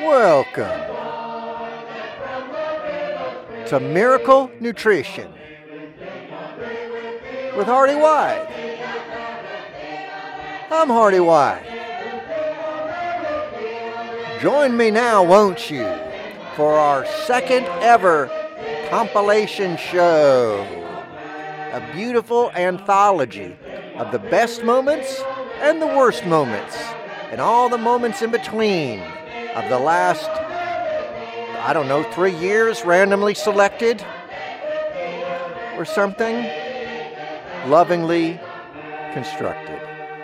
Welcome to Miracle Nutrition with Hardy White. I'm Hardy White. Join me now, won't you, for our second ever compilation show. A beautiful anthology of the best moments and the worst moments and all the moments in between of the last, 3 years randomly selected or something, lovingly constructed.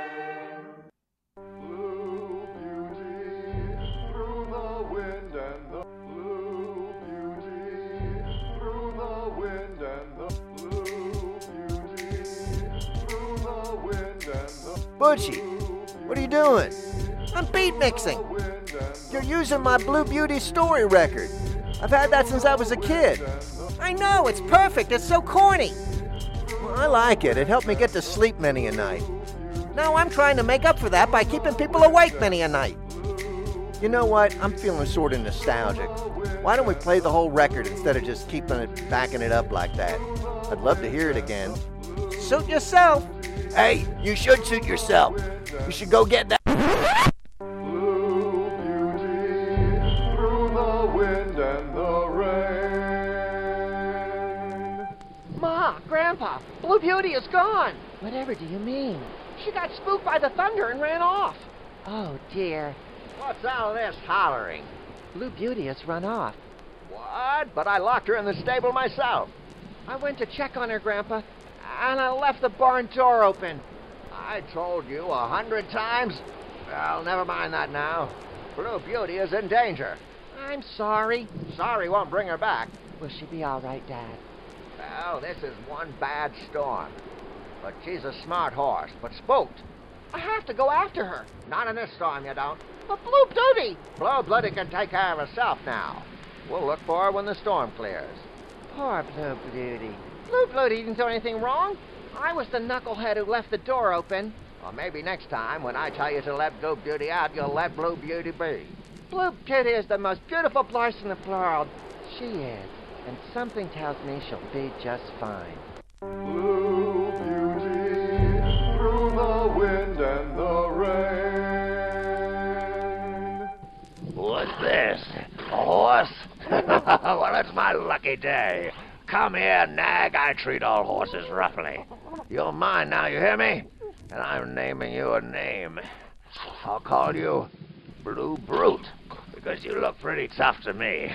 Butchie, what are you doing? I'm beat mixing. You're using my Blue Beauty story record. I've had that since I was a kid. I know, it's perfect. It's so corny. Well, I like it. It helped me get to sleep many a night. Now I'm trying to make up for that by keeping people awake many a night. You know what? I'm feeling sort of nostalgic. Why don't we play the whole record instead of just backing it up like that? I'd love to hear it again. Suit yourself. Hey, you should suit yourself. You should go get that. Blue Beauty, through the wind and the rain. Ma, Grandpa, Blue Beauty is gone. Whatever do you mean? She got spooked by the thunder and ran off. Oh, dear. What's all this hollering? Blue Beauty has run off. What? But I locked her in the stable myself. I went to check on her, Grandpa, and I left the barn door open. I told you 100 times. Well, never mind that now. Blue Beauty is in danger. I'm sorry. Sorry won't bring her back. Will she be all right, Dad? Well, this is one bad storm. But she's a smart horse, but spooked. I have to go after her. Not in this storm, you don't. But Blue Beauty! Blue Beauty can take care of herself now. We'll look for her when the storm clears. Poor Blue Beauty. Blue Beauty didn't do anything wrong. I was the knucklehead who left the door open. Or maybe next time, when I tell you to let Blue Beauty out, you'll let Blue Beauty be. Blue Beauty is the most beautiful blouse in the world. She is, and something tells me she'll be just fine. Blue Beauty, through the wind and the rain. What's this? A horse? Well, it's my lucky day. Come here, nag. I treat all horses roughly. You're mine now, you hear me? And I'm naming you a name. I'll call you Blue Brute, because you look pretty tough to me.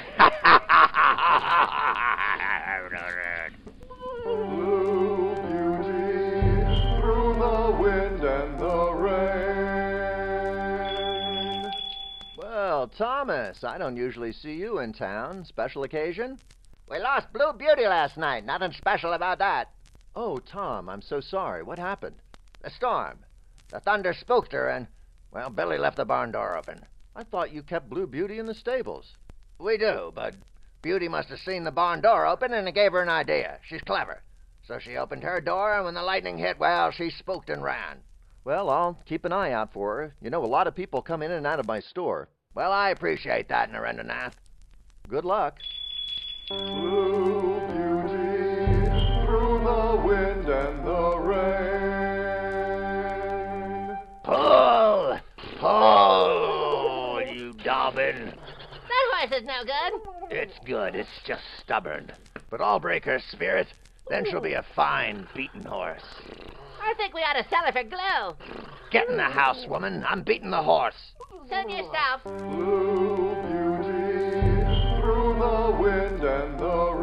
Blue Beauty, through the wind and the rain. Well, Thomas, I don't usually see you in town. Special occasion? We lost Blue Beauty last night. Nothing special about that. Oh, Tom, I'm so sorry. What happened? The storm. The thunder spooked her and, well, Billy left the barn door open. I thought you kept Blue Beauty in the stables. We do, but Beauty must have seen the barn door open and it gave her an idea. She's clever. So she opened her door, and when the lightning hit, well, she spooked and ran. Well, I'll keep an eye out for her. You know, a lot of people come in and out of my store. Well, I appreciate that, Narendranath. Good luck. Blue Beauty, through the wind and the rain. Pull! Pull, you Dobbin. That horse is no good. It's good. It's just stubborn. But I'll break her spirit. Then she'll be a fine, beaten horse. I think we ought to sell her for glue. Get in the house, woman. I'm beating the horse. Suit yourself. Blue Beauty, through the wind and the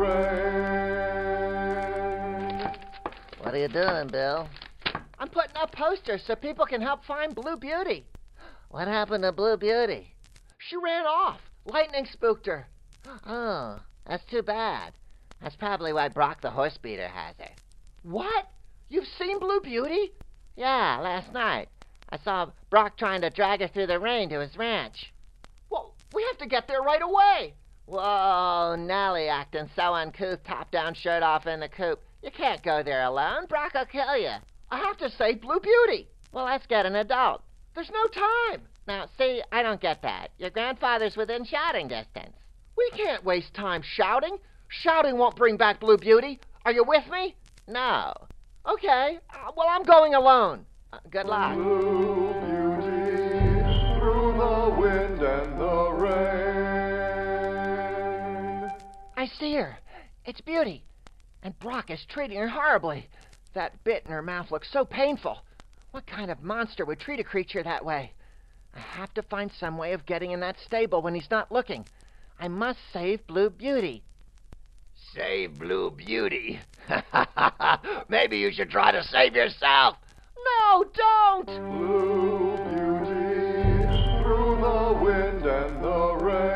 rain. What are you doing, Bill? I'm putting up posters so people can help find Blue Beauty. What happened to Blue Beauty? She ran off. Lightning spooked her. Oh, that's too bad. That's probably why Brock the horse beater has her. What? You've seen Blue Beauty? Yeah, last night. I saw Brock trying to drag her through the rain to his ranch. Well, we have to get there right away. Whoa, Nellie acting so uncouth, top-down, shirt off in the coop. You can't go there alone. Brock will kill you. I have to save Blue Beauty. Well, let's get an adult. There's no time. Now, see, I don't get that. Your grandfather's within shouting distance. We can't waste time shouting. Shouting won't bring back Blue Beauty. Are you with me? No. Okay. Well, I'm going alone. Good luck. Blue Beauty, through the wind and the rain. I see her. It's Beauty. And Brock is treating her horribly. That bit in her mouth looks so painful. What kind of monster would treat a creature that way? I have to find some way of getting in that stable when he's not looking. I must save Blue Beauty. Save Blue Beauty? Maybe you should try to save yourself. No, don't! Blue Beauty, through the wind and the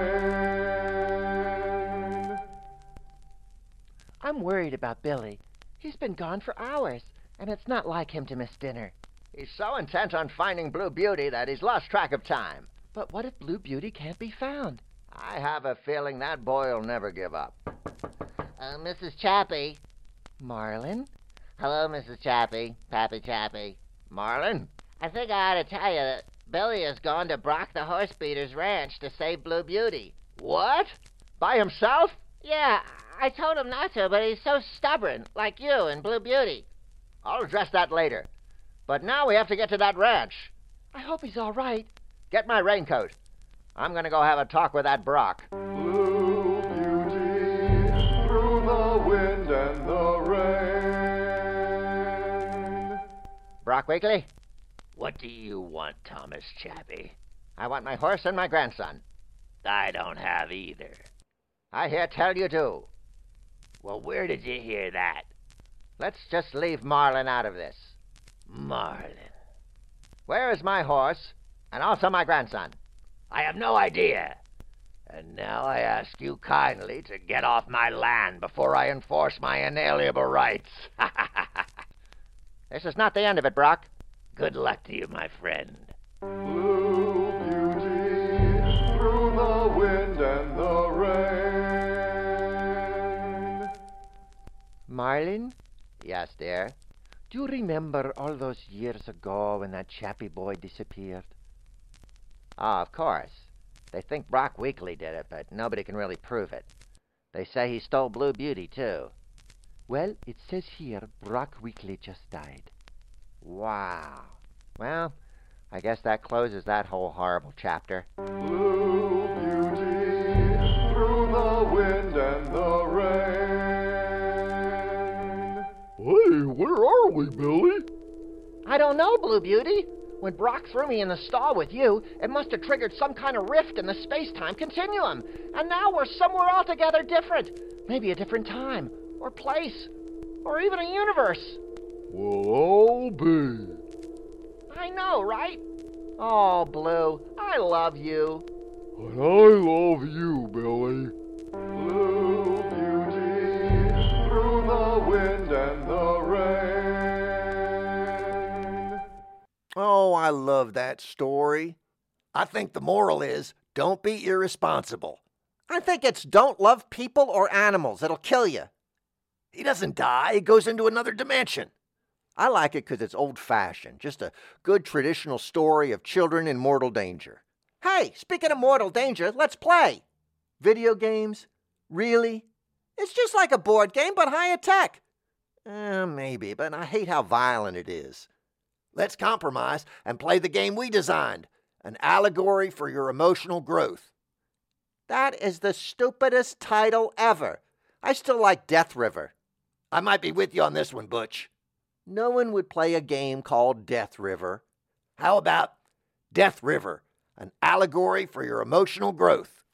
rain. I'm worried about Billy. He's been gone for hours, and it's not like him to miss dinner. He's so intent on finding Blue Beauty that he's lost track of time. But what if Blue Beauty can't be found? I have a feeling that boy will never give up. Mrs. Chappie. Marlin? Hello, Mrs. Chappie. Pappy Chappie. Marlin? I think I ought to tell you that Billy has gone to Brock the Horsebeater's ranch to save Blue Beauty. What? By himself? Yeah, I told him not to, but he's so stubborn, like you and Blue Beauty. I'll address that later. But now we have to get to that ranch. I hope he's all right. Get my raincoat. I'm going to go have a talk with that Brock. Blue Beauty, through the wind and the rain. Brock Weekly, What do you want, Thomas Chappie? I want my horse and my grandson. I don't have either. I hear tell you do. Well, where did you hear that? Let's just leave Marlin out of this. Marlin. Where is my horse and also my grandson? I have no idea. And now I ask you kindly to get off my land before I enforce my inalienable rights. This is not the end of it, Brock. Good luck to you, my friend. Blue Beauty, through the wind and the rain. Marlin, Yes, dear. do you remember all those years ago when that Chappie boy disappeared? Oh, of course. They think Brock Weekly did it, but nobody can really prove it. They say he stole Blue Beauty, too. Well, it says here Brock Weekly just died. Wow. Well, I guess that closes that whole horrible chapter. Blue Beauty, through the wind and the rain. Hey, where are we, Billy? I don't know, Blue Beauty. When Brock threw me in the stall with you, it must have triggered some kind of rift in the space-time continuum. And now we're somewhere altogether different. Maybe a different time, or place, or even a universe. Well, I'll be. I know, right? Oh, Blue, I love you. And I love you, Billy. Blue Beauty, through the wind and the rain. Oh, I love that story. I think the moral is, don't be irresponsible. I think it's don't love people or animals. It'll kill you. He doesn't die. He goes into another dimension. I like it because it's old-fashioned. Just a good traditional story of children in mortal danger. Hey, speaking of mortal danger, let's play. Video games? Really? It's just like a board game, but higher tech. Maybe, but I hate how violent it is. Let's compromise and play the game we designed, an allegory for your emotional growth. That is the stupidest title ever. I still like Death River. I might be with you on this one, Butch. No one would play a game called Death River. How about Death River, an allegory for your emotional growth?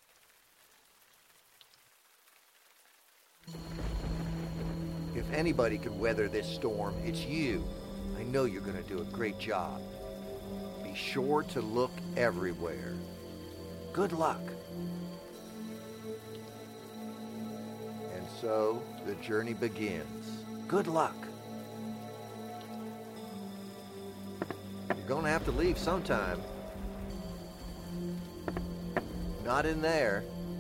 If anybody could weather this storm, it's you. I know you're going to do a great job. Be sure to look everywhere. Good luck. And so the journey begins. Good luck. You're going to have to leave sometime. Not in there.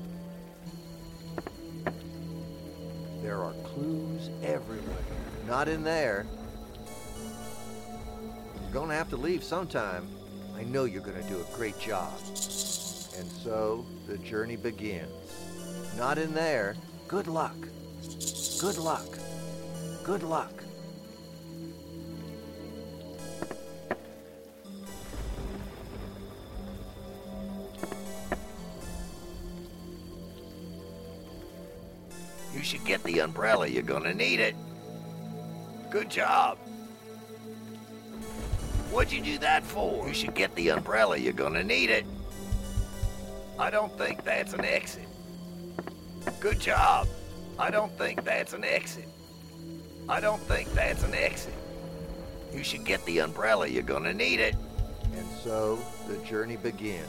There are clues everywhere. Not in there. You're going to have to leave sometime. I know you're gonna do a great job. And so, the journey begins. Not in there. Good luck. Good luck. Good luck. You should get the umbrella. You're gonna need it. Good job. What'd you do that for? You should get the umbrella. You're gonna need it. I don't think that's an exit. Good job. I don't think that's an exit. I don't think that's an exit. You should get the umbrella. You're gonna need it. And so, the journey begins.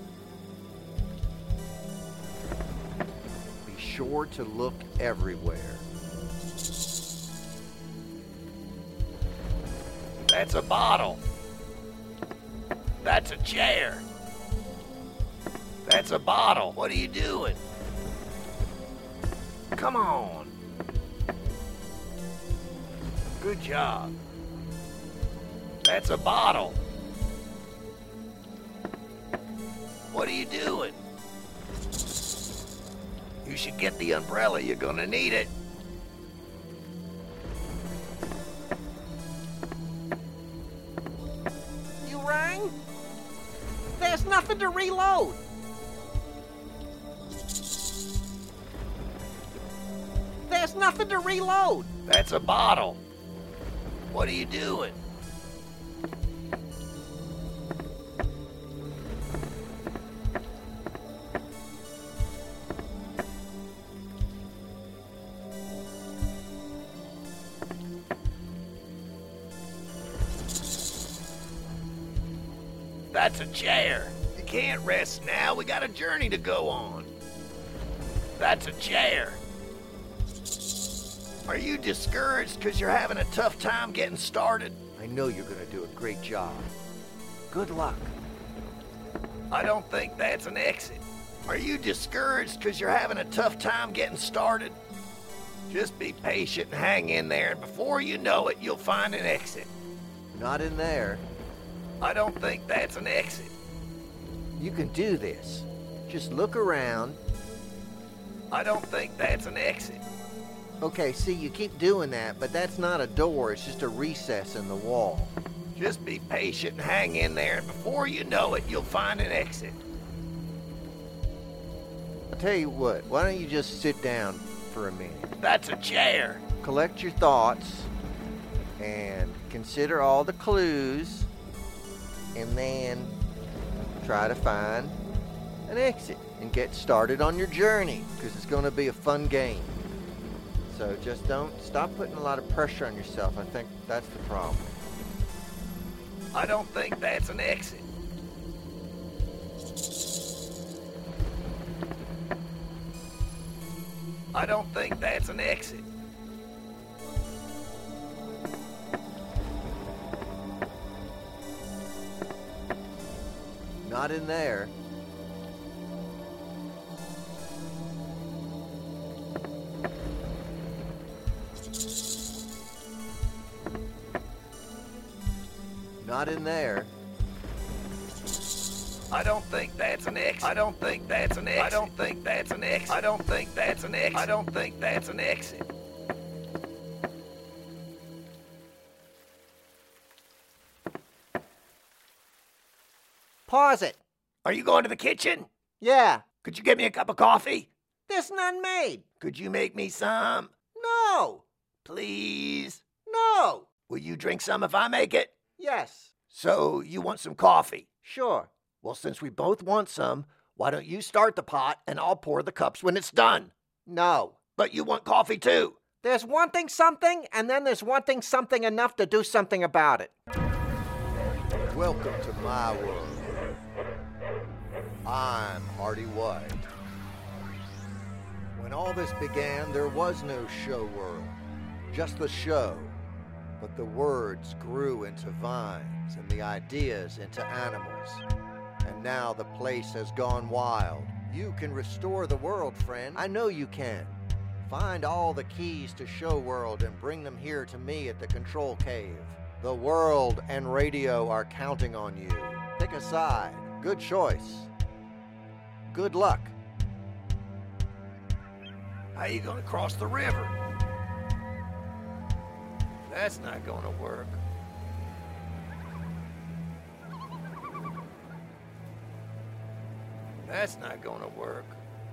Be sure to look everywhere. That's a bottle. That's a chair. That's a bottle. What are you doing? Come on. Good job. That's a bottle. What are you doing? You should get the umbrella. You're gonna need it. You rang? There's nothing to reload. There's nothing to reload. That's a bottle. What are you doing? That's a chair. You can't rest now. We got a journey to go on. That's a chair. Are you discouraged because you're having a tough time getting started? I know you're gonna do a great job. Good luck. I don't think that's an exit. Are you discouraged because you're having a tough time getting started? Just be patient and hang in there, and before you know it, you'll find an exit. Not in there. I don't think that's an exit. You can do this. Just look around. I don't think that's an exit. Okay, see, you keep doing that, but that's not a door, it's just a recess in the wall. Just be patient and hang in there, and before you know it, you'll find an exit. I'll tell you what, why don't you just sit down for a minute? That's a chair. Collect your thoughts and consider all the clues, and then try to find an exit and get started on your journey, because it's going to be a fun game. So just don't stop putting a lot of pressure on yourself. I think that's the problem. I don't think that's an exit. I don't think that's an exit. Not in there. Not in there. I don't think that's an exit. I don't think that's an exit. I don't think that's an exit. I don't think that's an exit. I don't think that's an exit. Pause it. Are you going to the kitchen? Yeah. Could you get me a cup of coffee? There's none made. Could you make me some? No. Please? No. Will you drink some if I make it? Yes. So, you want some coffee? Sure. Well, since we both want some, why don't you start the pot and I'll pour the cups when it's done? No. But you want coffee too. There's wanting something, and then there's wanting something enough to do something about it. Welcome to my world. I'm Artie White. When all this began, there was no show world, just the show. But the words grew into vines and the ideas into animals. And now the place has gone wild. You can restore the world, friend. I know you can. Find all the keys to Show World and bring them here to me at the Control Cave. The world and radio are counting on you. The Pick a side. Good choice. Good luck. How you gonna cross the river? That's not gonna work. That's not gonna work.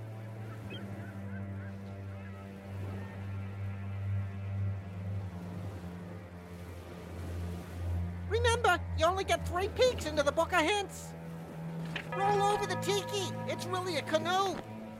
Remember, you only get 3 peeks into the Book of Hints. Roll over the tiki. It's really a canoe.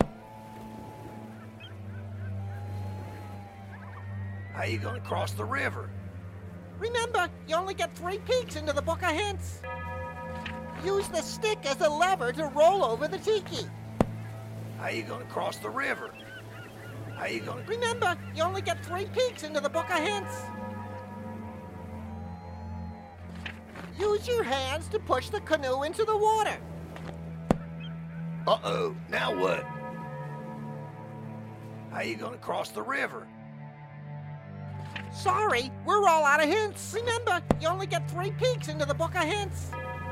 How you gonna cross the river? Remember, you only get 3 peeks into the Book of Hints. Use the stick as a lever to roll over the tiki. How you gonna cross the river? How you gonna... Remember, you only get 3 peeks into the Book of Hints. Use your hands to push the canoe into the water. Uh-oh, now what? How you gonna cross the river? Sorry, we're all out of hints. Remember, you only get 3 peeks into the Book of Hints.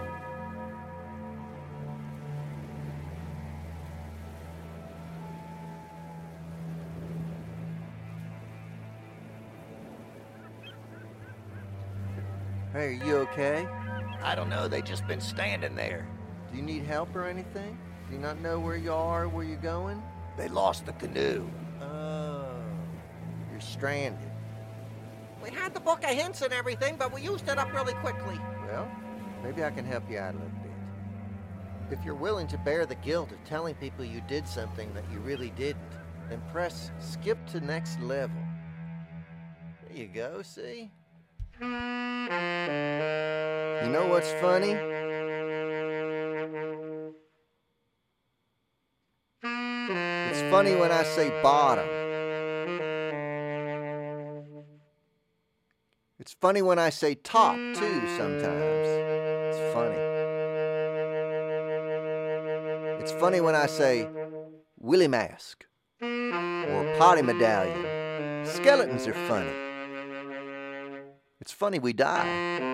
Hey, are you okay? I don't know, they just been standing there. Do you need help or anything? Do you not know where you are, where you're going? They lost the canoe. Oh, you're stranded. We had the Book of Hints and everything, but we used it up really quickly. Well, maybe I can help you out a little bit. If you're willing to bear the guilt of telling people you did something that you really didn't, then press skip to next level. There you go, see? You know what's funny? It's funny when I say bottom. It's funny when I say top, too, sometimes. It's funny. It's funny when I say Willie Mask or Potty Medallion. Skeletons are funny. It's funny we die.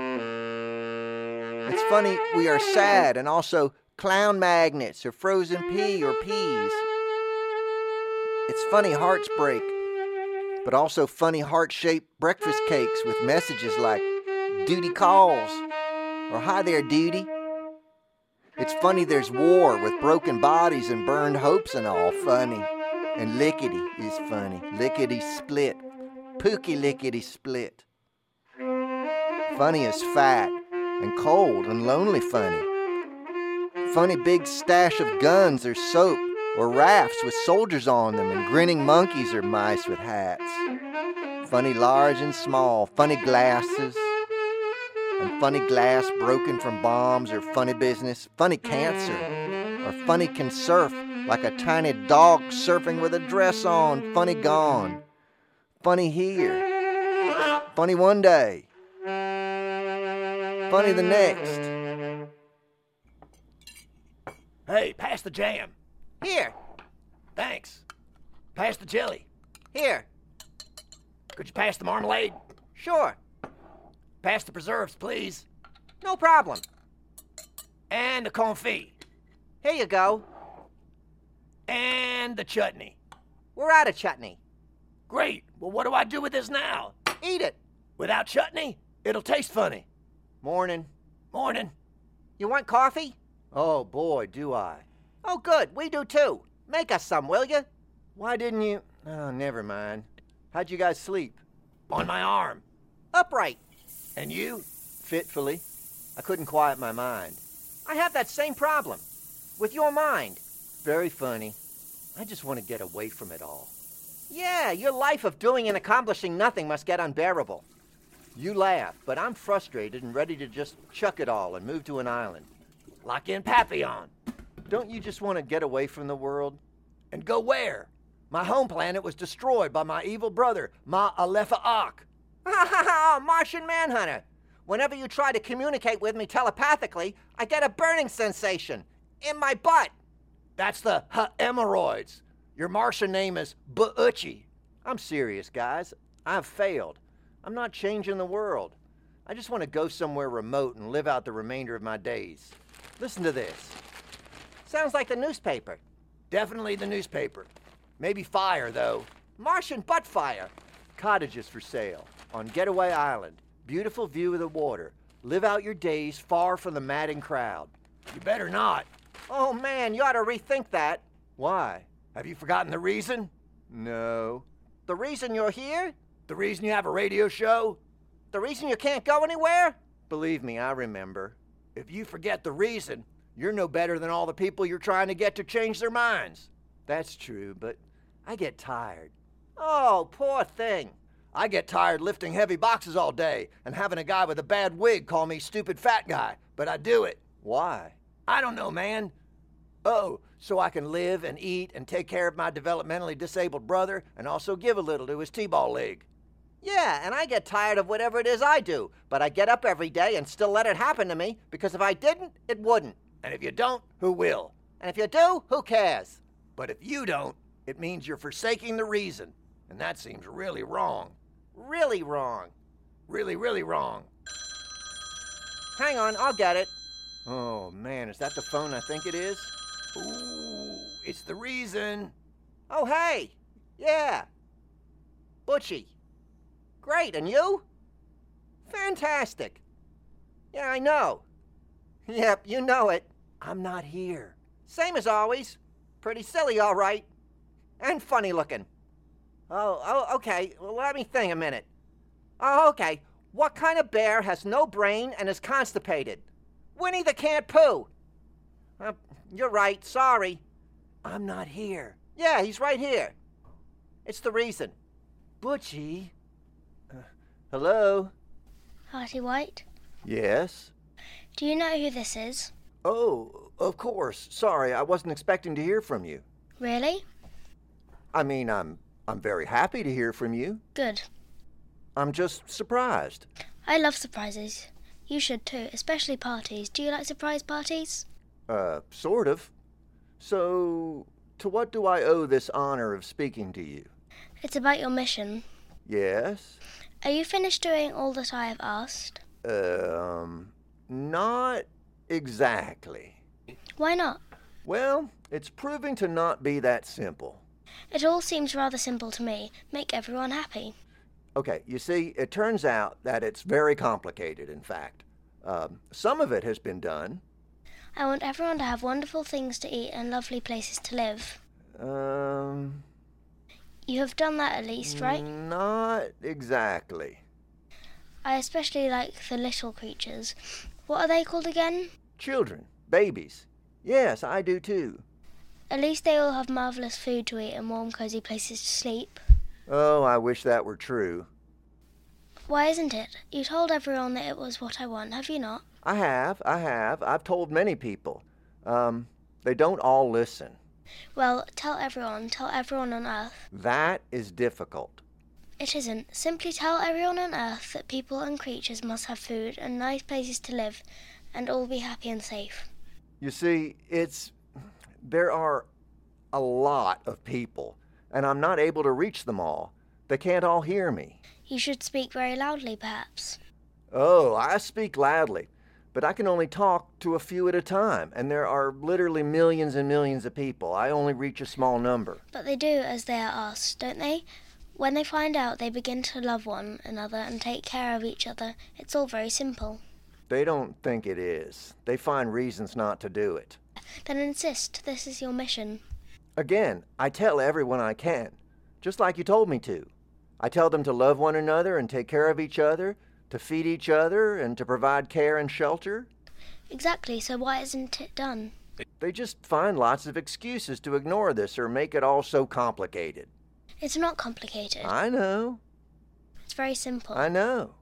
It's funny we are sad and also clown magnets or frozen pea or peas. It's funny hearts break, but also funny heart-shaped breakfast cakes with messages like "Duty calls" or "Hi there, Duty." It's funny there's war with broken bodies and burned hopes and all. Funny. And lickety is funny. Lickety-split. Pookie lickety-split. Funny is fat and cold and lonely funny. Funny big stash of guns or soap or rafts with soldiers on them and grinning monkeys or mice with hats. Funny large and small, funny glasses and funny glass broken from bombs or funny business, funny cancer or funny can surf like a tiny dog surfing with a dress on, funny gone, funny here, funny one day. Funny the next. Hey, pass the jam. Here. Thanks. Pass the jelly. Here. Could you pass the marmalade? Sure. Pass the preserves, please. No problem. And the confit. Here you go. And the chutney. We're out of chutney. Great. Well, what do I do with this now? Eat it. Without chutney, it'll taste funny. Morning. Morning. You want coffee? Oh, boy, do I. Oh, good. We do, too. Make us some, will you? Why didn't you... Oh, never mind. How'd you guys sleep? On my arm. Upright. And you? Fitfully. I couldn't quiet my mind. I have that same problem. With your mind. Very funny. I just want to get away from it all. Yeah, your life of doing and accomplishing nothing must get unbearable. You laugh, but I'm frustrated and ready to just chuck it all and move to an island. Like in Papillon. Don't you just want to get away from the world? And go where? My home planet was destroyed by my evil brother, Ma Alefa Ak. Ha ha ha! Martian Manhunter! Whenever you try to communicate with me telepathically, I get a burning sensation in my butt. That's the hemorrhoids. Your Martian name is Buuchi. I'm serious, guys. I've failed. I'm not changing the world. I just want to go somewhere remote and live out the remainder of my days. Listen to this. Sounds like the newspaper. Definitely the newspaper. Maybe fire, though. Martian butt fire. Cottages for sale on Getaway Island. Beautiful view of the water. Live out your days far from the madding crowd. You better not. Oh, man, you ought to rethink that. Why? Have you forgotten the reason? No. The reason you're here? The reason you have a radio show? The reason you can't go anywhere? Believe me, I remember. If you forget the reason, you're no better than all the people you're trying to get to change their minds. That's true, but I get tired. Oh, poor thing. I get tired lifting heavy boxes all day and having a guy with a bad wig call me stupid fat guy, but I do it. Why? I don't know, man. Oh, so I can live and eat and take care of my developmentally disabled brother and also give a little to his t-ball league. Yeah, and I get tired of whatever it is I do, but I get up every day and still let it happen to me, because if I didn't, it wouldn't. And if you don't, who will? And if you do, who cares? But if you don't, it means you're forsaking the reason, and that seems really wrong. Really wrong. Really, really wrong. Hang on, I'll get it. Oh, man, is that the phone I think it is? Ooh, it's the reason. Oh, hey. Yeah. Butchie. Great, and you? Fantastic. Yeah, I know. Yep, you know it. I'm not here. Same as always. Pretty silly, all right. And funny looking. Oh, okay. Well, let me think a minute. Oh, okay. What kind of bear has no brain and is constipated? Winnie the can't poo. You're right. Sorry. I'm not here. Yeah, he's right here. It's the reason. Butchie. Hello? Hearty White, Yes? do you know who this is? Oh, of course. Sorry, I wasn't expecting to hear from you. Really? I mean, I'm very happy to hear from you. Good. I'm just surprised. I love surprises. You should too, especially parties. Do you like surprise parties? Sort of. So, to what do I owe this honor of speaking to you? It's about your mission. Yes? Are you finished doing all that I have asked? Not exactly. Why not? Well, it's proving to not be that simple. It all seems rather simple to me. Make everyone happy. Okay, you see, it turns out that it's very complicated, in fact. Some of it has been done. I want everyone to have wonderful things to eat and lovely places to live. You have done that at least, right? Not exactly. I especially like the little creatures. What are they called again? Children, babies. Yes, I do too. At least they all have marvellous food to eat and warm, cosy places to sleep. Oh, I wish that were true. Why isn't it? You told everyone that it was what I want, have you not? I have. I've told many people. They don't all listen. Well, tell everyone on Earth. That is difficult. It isn't. Simply tell everyone on Earth that people and creatures must have food and nice places to live and all be happy and safe. You see, there are a lot of people, and I'm not able to reach them all. They can't all hear me. You should speak very loudly, perhaps. Oh, I speak loudly, but I can only talk to a few at a time, and there are literally millions and millions of people. I only reach a small number. But they do as they are asked, don't they? When they find out, they begin to love one another and take care of each other. It's all very simple. They don't think it is. They find reasons not to do it. Then insist. This is your mission. Again, I tell everyone I can, just like you told me to. I tell them to love one another and take care of each other, to feed each other, and to provide care and shelter. Exactly, so why isn't it done? They just find lots of excuses to ignore this or make it all so complicated. It's not complicated. I know. It's very simple. I know.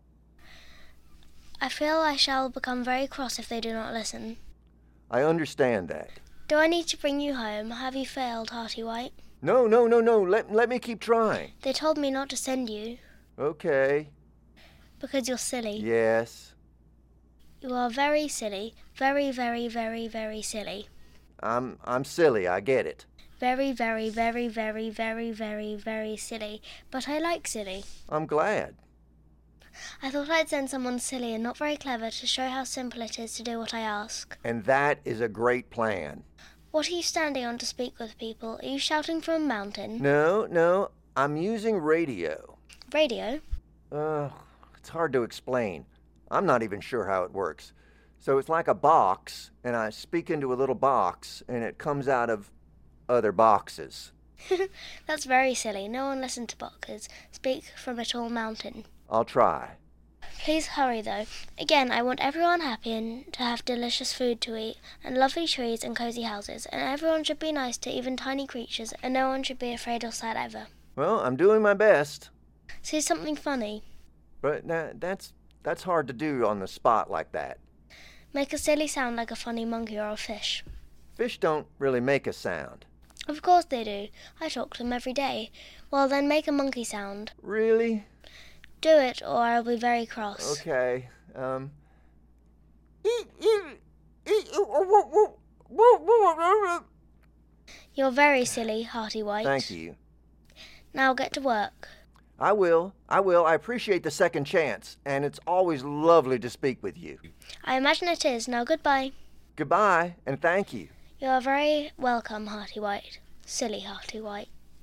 I feel I shall become very cross if they do not listen. I understand that. Do I need to bring you home? Have you failed, Hearty White? No. Let me keep trying. They told me not to send you. Okay. Because you're silly. Yes. You are very silly. Very, very, very, very silly. I'm silly, I get it. Very, very, very, very, very, very, very silly. But I like silly. I'm glad. I thought I'd send someone silly and not very clever to show how simple it is to do what I ask. And that is a great plan. What are you standing on to speak with people? Are you shouting from a mountain? No, I'm using radio. Radio? It's hard to explain. I'm not even sure how it works. So it's like a box, and I speak into a little box, and it comes out of other boxes. That's very silly. No one listens to boxes. Speak from a tall mountain. I'll try. Please hurry, though. Again, I want everyone happy and to have delicious food to eat, and lovely trees and cozy houses, and everyone should be nice to even tiny creatures, and no one should be afraid or sad ever. Well, I'm doing my best. Say something funny. But that's hard to do on the spot like that. Make a silly sound like a funny monkey or a fish. Fish don't really make a sound. Of course they do. I talk to them every day. Well, then make a monkey sound. Really? Do it, or I'll be very cross. Okay. You're very silly, Hearty White. Thank you. Now get to work. I will. I appreciate the second chance, and it's always lovely to speak with you. I imagine it is. Now goodbye. Goodbye, and thank you. You are very welcome, Hearty White. Silly Hearty White.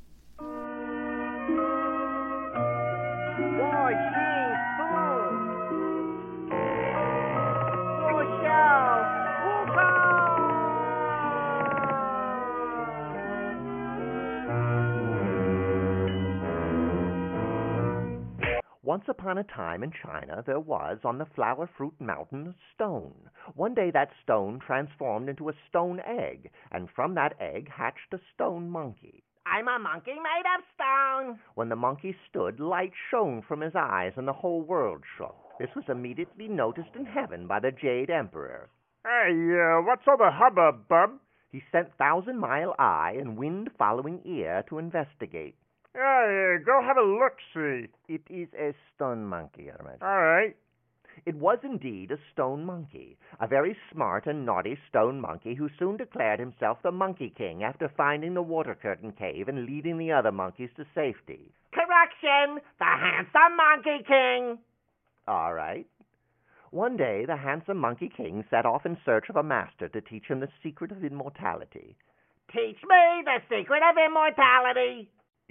Once upon a time in China, there was, on the Flower Fruit Mountain, a stone. One day that stone transformed into a stone egg, and from that egg hatched a stone monkey. I'm a monkey made of stone. When the monkey stood, light shone from his eyes, and the whole world shook. This was immediately noticed in heaven by the Jade Emperor. Hey, what's all the hubbub, bub? He sent 1,000-mile eye and wind-following ear to investigate. Yeah, go have a look-see. It is a stone monkey, Your Majesty. All right. It was indeed a stone monkey, a very smart and naughty stone monkey who soon declared himself the Monkey King after finding the water curtain cave and leading the other monkeys to safety. Correction! The handsome Monkey King! All right. One day, the handsome Monkey King set off in search of a master to teach him the secret of immortality. Teach me the secret of immortality!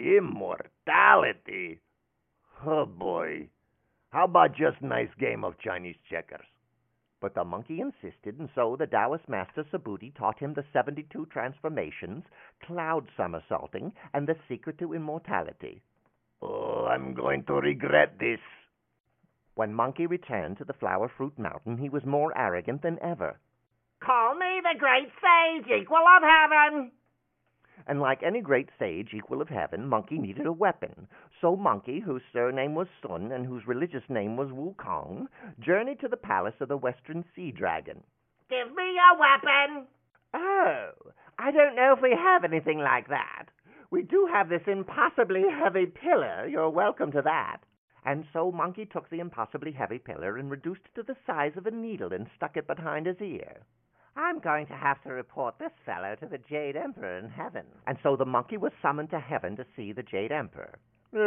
Immortality? Oh, boy. How about just a nice game of Chinese checkers? But the monkey insisted, and so the Taoist master Subhuti taught him the 72 transformations, cloud somersaulting, and the secret to immortality. Oh, I'm going to regret this. When Monkey returned to the Flower Fruit Mountain, he was more arrogant than ever. Call me the great sage, equal of heaven. And like any great sage equal of heaven, Monkey needed a weapon. So Monkey, whose surname was Sun and whose religious name was Wukong, journeyed to the palace of the Western Sea Dragon. Give me a weapon. Oh, I don't know if we have anything like that. We do have this impossibly heavy pillar. You're welcome to that. And so Monkey took the impossibly heavy pillar and reduced it to the size of a needle and stuck it behind his ear. I'm going to have to report this fellow to the Jade Emperor in heaven. And so the monkey was summoned to heaven to see the Jade Emperor.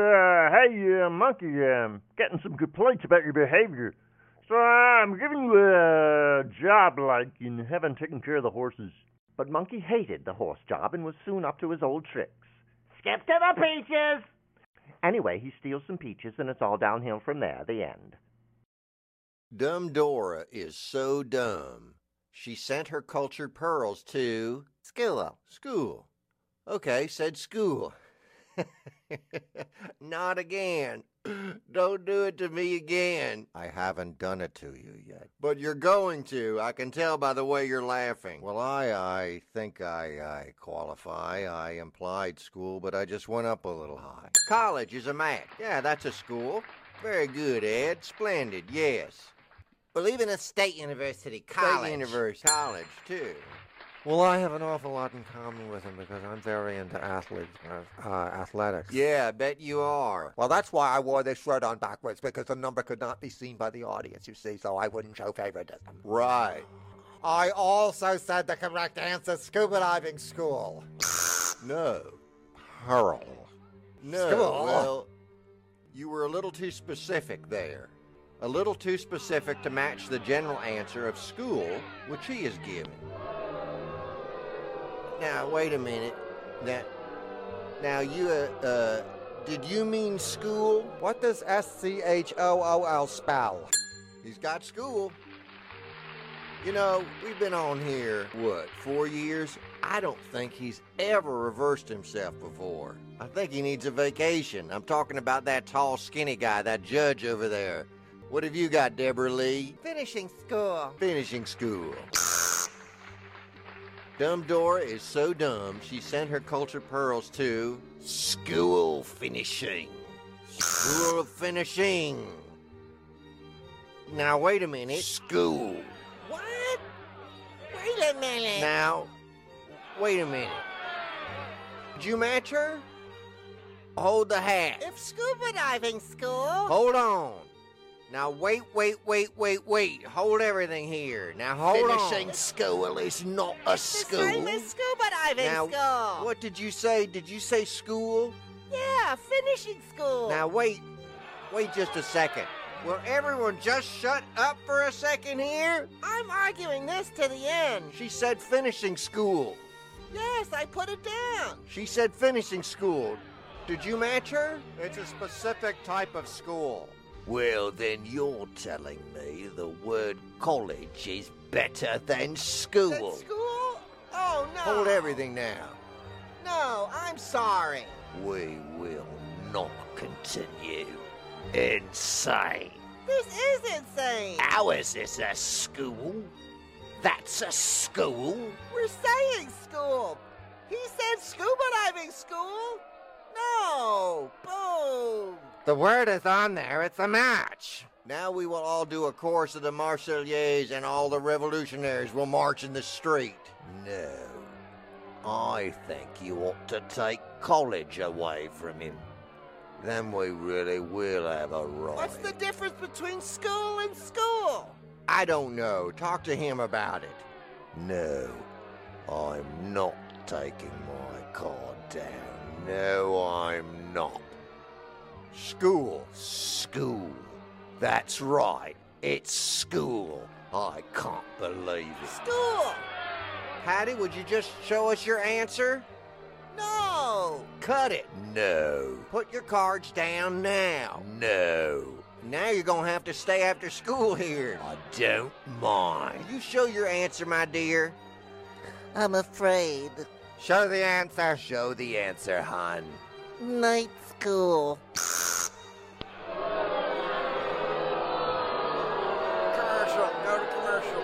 Hey, monkey, getting some complaints about your behavior. So I'm giving you a job, like in heaven, taking care of the horses. But Monkey hated the horse job and was soon up to his old tricks. Skip to the peaches. Anyway, he steals some peaches, and it's all downhill from there, the end. Dumb Dora is so dumb. She sent her cultured pearls to school. Okay, said school. Not again. Don't do it to me again. I haven't done it to you yet. But you're going to. I can tell by the way you're laughing. Well, I think I qualify. I implied school, but I just went up a little high. College is a match. Yeah, that's a school. Very good, Ed. Splendid, yes. Believe in a state university, college. State university, college, too. Well, I have an awful lot in common with him because I'm very into athletics. Yeah, I bet you are. Well, that's why I wore this shirt on backwards, because the number could not be seen by the audience, you see, so I wouldn't show favoritism. Right. I also said the correct answer, scuba diving school. No. Pearl. No, School? well, you were a little too specific there. a little too specific to match the general answer of school, which he is given. Now, wait a minute. Now you, did you mean school? What does SCHOOL spell? He's got school. You know, we've been on here, 4 years? I don't think he's ever reversed himself before. I think he needs a vacation. I'm talking about that tall, skinny guy, that judge over there. What have you got, Deborah Lee? Finishing school. Finishing school. Dumb Dora is so dumb, she sent her culture pearls to school finishing. School finishing. Now, wait a minute. School. What? Wait a minute. Now, wait a minute. Did you match her? Hold the hat. If scuba diving school. Hold on. Now, wait. Hold everything here. Now, hold on. Finishing school is not a school. The same as scuba diving school. What did you say? Did you say school? Yeah, finishing school. Now, wait just a second. Will everyone just shut up for a second here? I'm arguing this to the end. She said finishing school. Yes, I put it down. She said finishing school. Did you match her? It's a specific type of school. Well, then you're telling me the word college is better than school. Than school? Oh, no. Hold everything now. No, I'm sorry. We will not continue. Insane. This is insane. How is this a school? That's a school? We're saying school. He said scuba diving school. No. Boom. The word is on there. It's a match. Now we will all do a chorus of the Marseillaise and all the revolutionaries will march in the street. No. I think you ought to take college away from him. Then we really will have a right. What's the difference between school and school? I don't know. Talk to him about it. No, I'm not taking my card down. No, I'm not. School. That's right. It's school. I can't believe it. School. Patty, would you just show us your answer? No. Cut it. No. Put your cards down now. No. Now you're gonna have to stay after school here. I don't mind. You show your answer, my dear. I'm afraid. Show the answer. Show the answer, hon. Night school. Commercial. Go to commercial.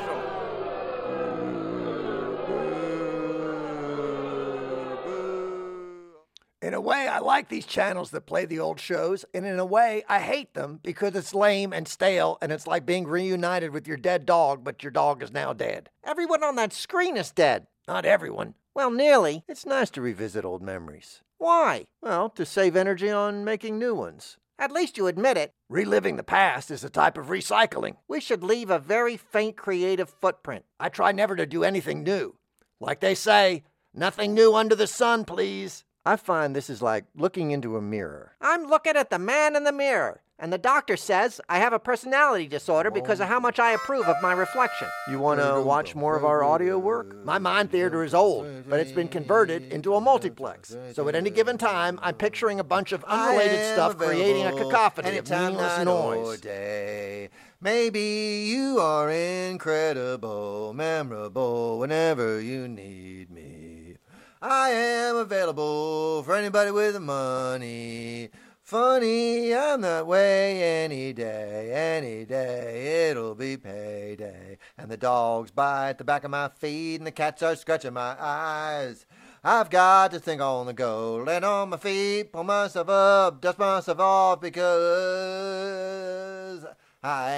In a way, I like these channels that play the old shows, and in a way, I hate them because it's lame and stale, and it's like being reunited with your dead dog, but your dog is now dead. Everyone on that screen is dead. Not everyone. Well, nearly. It's nice to revisit old memories. Why? Well, to save energy on making new ones. At least you admit it. Reliving the past is a type of recycling. We should leave a very faint creative footprint. I try never to do anything new. Like they say, nothing new under the sun, please. I find this is like looking into a mirror. I'm looking at the man in the mirror, and the doctor says I have a personality disorder because of how much I approve of my reflection. You want to watch more of our audio work? My mind theater is old, but it's been converted into a multiplex. So at any given time, I'm picturing a bunch of unrelated stuff creating a cacophony of meaningless noise. Day. Maybe you are incredible, memorable whenever you need me. I am available for anybody with money. Funny, I'm that way any day, it'll be payday. And the dogs bite the back of my feet and the cats are scratching my eyes. I've got to think on the go, land on my feet, pull myself up, dust myself off because I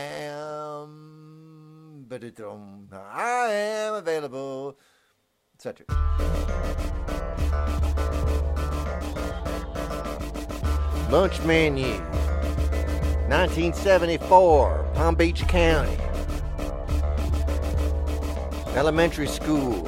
am available, etc. Lunch menu, 1974, Palm Beach County. Elementary school.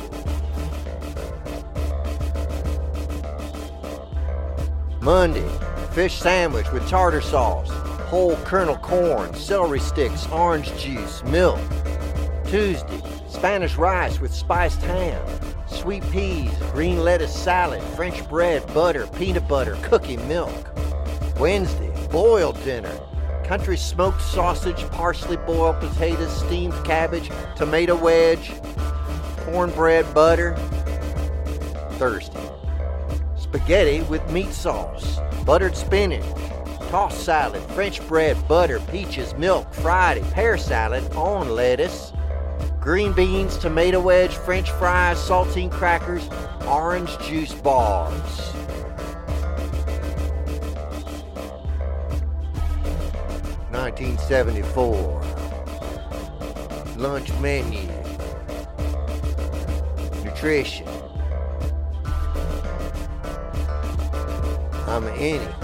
Monday, fish sandwich with tartar sauce, whole kernel corn, celery sticks, orange juice, milk. Tuesday, Spanish rice with spiced ham, sweet peas, green lettuce salad, French bread, butter, peanut butter, cookie milk. Wednesday, boiled dinner, country smoked sausage, parsley boiled potatoes, steamed cabbage, tomato wedge, cornbread, butter. Thursday, spaghetti with meat sauce, buttered spinach, tossed salad, French bread, butter, peaches, milk, Friday, pear salad on lettuce, green beans, tomato wedge, French fries, saltine crackers, orange juice bars. $19.74. Lunch menu. Nutrition. I'm in it.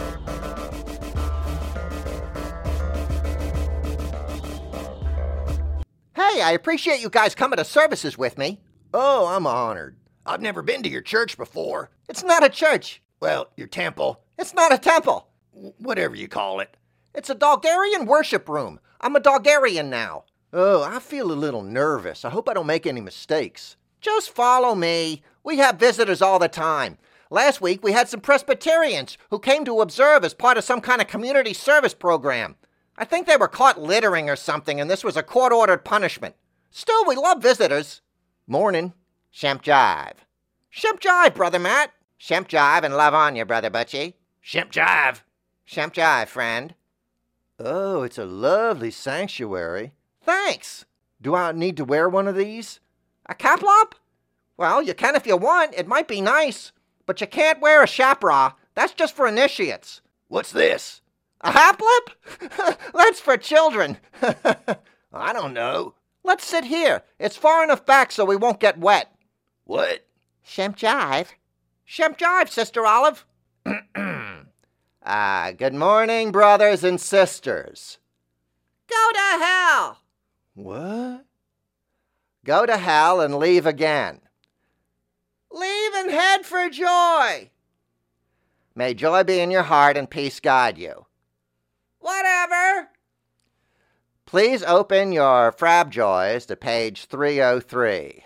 Hey, I appreciate you guys coming to services with me. Oh, I'm honored. I've never been to your church before. It's not a church. Well, your temple. It's not a temple. Whatever you call it. It's a Dogarian worship room. I'm a Dogarian now. Oh, I feel a little nervous. I hope I don't make any mistakes. Just follow me. We have visitors all the time. Last week, we had some Presbyterians who came to observe as part of some kind of community service program. I think they were caught littering or something, and this was a court-ordered punishment. Still, we love visitors. Morning. Shemp jive. Shemp jive, Brother Matt. Shemp jive and love on you, Brother Butchie. Shemp jive. Shemp jive, friend. Oh, it's a lovely sanctuary. Thanks. Do I need to wear one of these? A caplop? Well, you can if you want. It might be nice. But you can't wear a chaparral. That's just for initiates. What's this? A haplip? That's for children. I don't know. Let's sit here. It's far enough back so we won't get wet. What? Shemp jive. Shemp jive, Sister Olive. Good morning, brothers and sisters. Go to hell. What? Go to hell and leave again. Leave and head for joy. May joy be in your heart and peace guide you. Whatever. Please open your Frabjoys to page 303.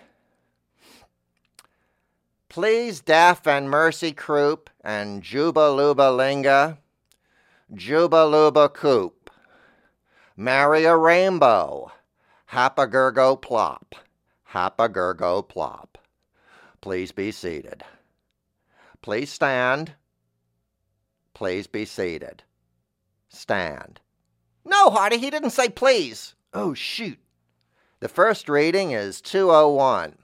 Please Deaf and Mercy Croup and Juba Luba Linga, Juba Luba Coop, marry a rainbow, Hapagurgo Plop, Hapagurgo Plop. Please be seated. Please stand. Please be seated. Stand. No, Hardy, he didn't say please. Oh, shoot. The first reading is 201.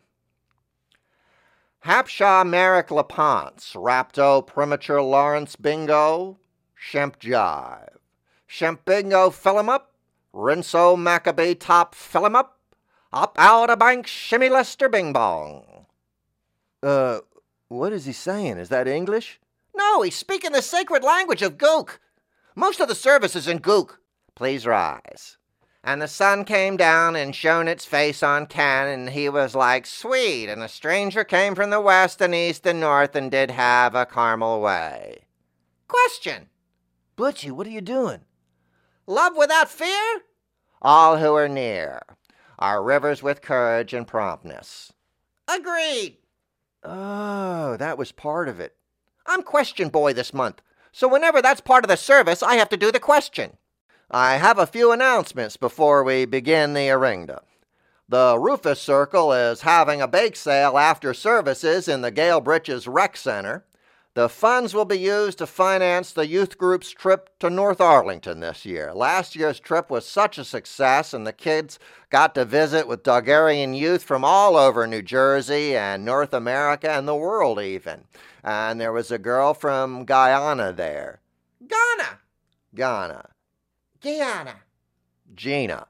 Hapshaw Merrick Lapance, Rapto Premature Lawrence Bingo, Shemp Jive. Shemp Bingo fill 'em up, Rinso Maccabee Top fill 'em up, up out a bank shimmy Lester Bing Bong. What is he saying? Is that English? No, he's speaking the sacred language of Gook. Most of the service is in Gook. Please rise. And the sun came down and shone its face on Ken, and he was like sweet, and a stranger came from the west and east and north and did have a caramel way. Question. Butchie, what are you doing? Love without fear? All who are near are rivers with courage and promptness. Agreed. Oh, that was part of it. I'm question boy this month, so whenever that's part of the service, I have to do the question. I have a few announcements before we begin the Aringda. The Rufus Circle is having a bake sale after services in the Gale Britches Rec Center. The funds will be used to finance the youth group's trip to North Arlington this year. Last year's trip was such a success, and the kids got to visit with Dogarian youth from all over New Jersey and North America and the world even. And there was a girl from Guyana there. Ghana. Gina.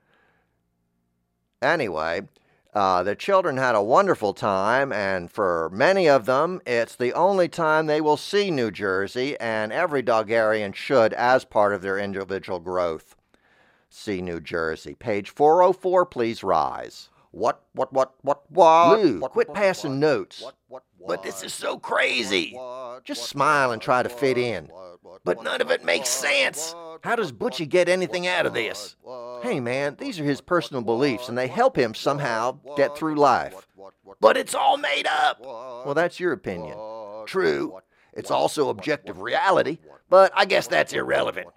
Anyway, the children had a wonderful time, and for many of them, it's the only time they will see New Jersey, and every Dogarian should as part of their individual growth. See New Jersey. Page 404, please rise. What? Lou, quit passing notes. But this is so crazy. Just smile and try to fit in. But none of it makes sense. How does Butchie get anything out of this? Hey, man, these are his personal beliefs, and they help him somehow get through life. But it's all made up. Well, that's your opinion. True. It's also objective reality, but I guess that's irrelevant.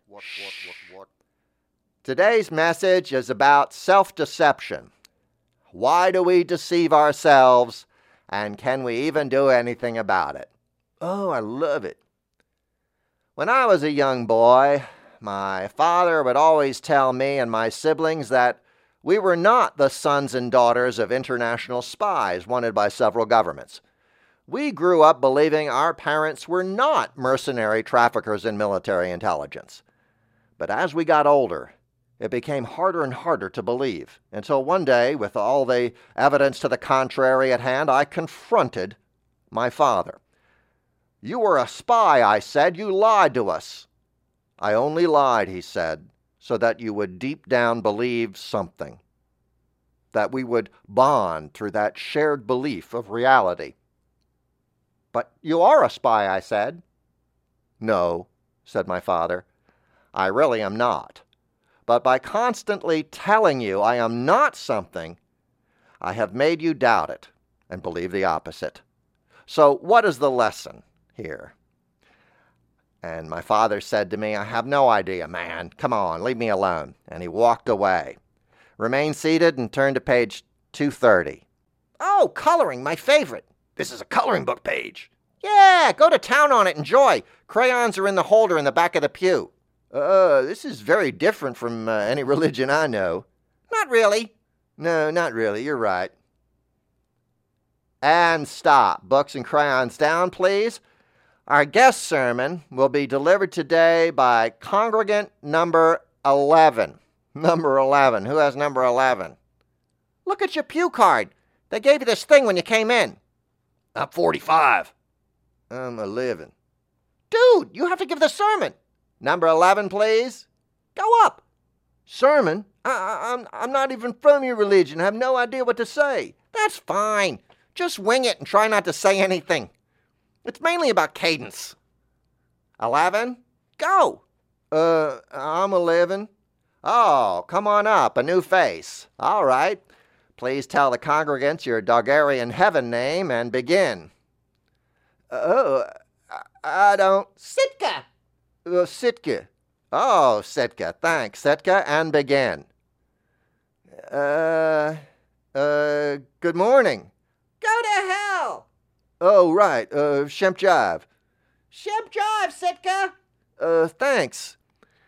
Today's message is about self-deception. Why do we deceive ourselves, and can we even do anything about it? Oh, I love it. When I was a young boy, my father would always tell me and my siblings that we were not the sons and daughters of international spies wanted by several governments. We grew up believing our parents were not mercenary traffickers in military intelligence. But as we got older, it became harder and harder to believe, until one day, with all the evidence to the contrary at hand, I confronted my father. "You were a spy," I said. "You lied to us." "I only lied," he said, "so that you would deep down believe something. That we would bond through that shared belief of reality." "But you are a spy," I said. "No," said my father, "I really am not. But by constantly telling you I am not something, I have made you doubt it and believe the opposite. So what is the lesson here?" And my father said to me, "I have no idea, man. Come on, leave me alone." And he walked away. Remained seated and turned to page 230. "Oh, coloring, my favorite." This is a coloring book page. "Yeah, go to town on it. Enjoy. Crayons are in the holder in the back of the pew." This is very different from any religion I know." "Not really." "No, not really. You're right." And stop. Books and crayons down, please. Our guest sermon will be delivered today by congregant number 11. Number 11. Who has number 11? Look at your pew card. They gave you this thing when you came in. I'm 45. I'm 11. Dude, you have to give the sermon. Number 11, please. Go up. Sermon? I'm not even from your religion. I have no idea what to say. That's fine. Just wing it and try not to say anything. It's mainly about cadence. 11? Go. I'm 11. Oh, come on up. A new face. All right. Please tell the congregants your Dogarian heaven name and begin. I don't... Sitka. Sitka. Oh, Sitka. Thanks, Sitka, and begin. Good morning. Go to hell. Oh, right. Shemp Jive. Shemp Jive, Sitka. Thanks.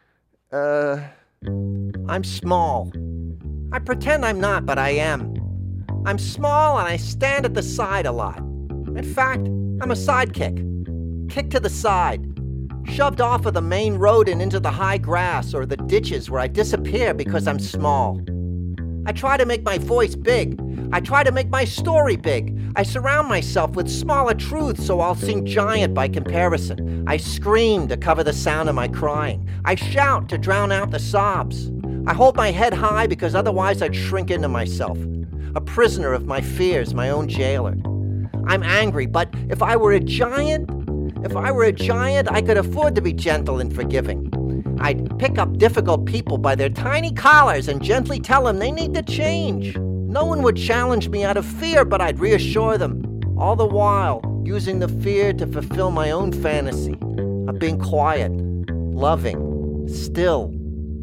I'm small. I pretend I'm not, but I am. I'm small and I stand at the side a lot. In fact, I'm a sidekick. Kick to the side. Shoved off of the main road and into the high grass or the ditches where I disappear because I'm small. I try to make my voice big. I try to make my story big. I surround myself with smaller truths so I'll seem giant by comparison. I scream to cover the sound of my crying. I shout to drown out the sobs. I hold my head high because otherwise I'd shrink into myself. A prisoner of my fears, my own jailer. I'm angry, but if I were a giant, I could afford to be gentle and forgiving. I'd pick up difficult people by their tiny collars and gently tell them they need to change. No one would challenge me out of fear, but I'd reassure them, all the while using the fear to fulfill my own fantasy of being quiet, loving, still.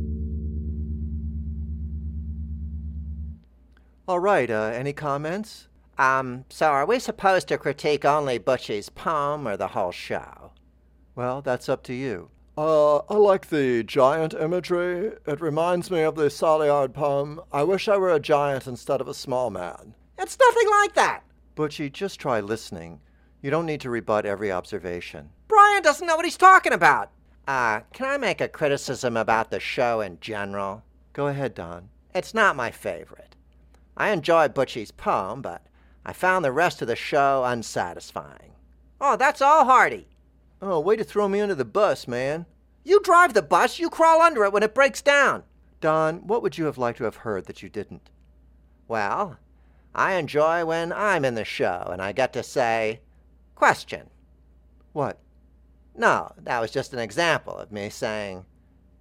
All right, any comments? So are we supposed to critique only Butchie's poem or the whole show? Well, that's up to you. I like the giant imagery. It reminds me of the Salliard poem, "I wish I were a giant instead of a small man." It's nothing like that. Butchie, just try listening. You don't need to rebut every observation. Brian doesn't know what he's talking about. Can I make a criticism about the show in general? Go ahead, Don. It's not my favorite. I enjoyed Butchie's poem, but I found the rest of the show unsatisfying. Oh, that's all, Hardy. Oh, way to throw me under the bus, man. You drive the bus, you crawl under it when it breaks down. Don, what would you have liked to have heard that you didn't? Well, I enjoy when I'm in the show and I get to say, question. What? No, that was just an example of me saying,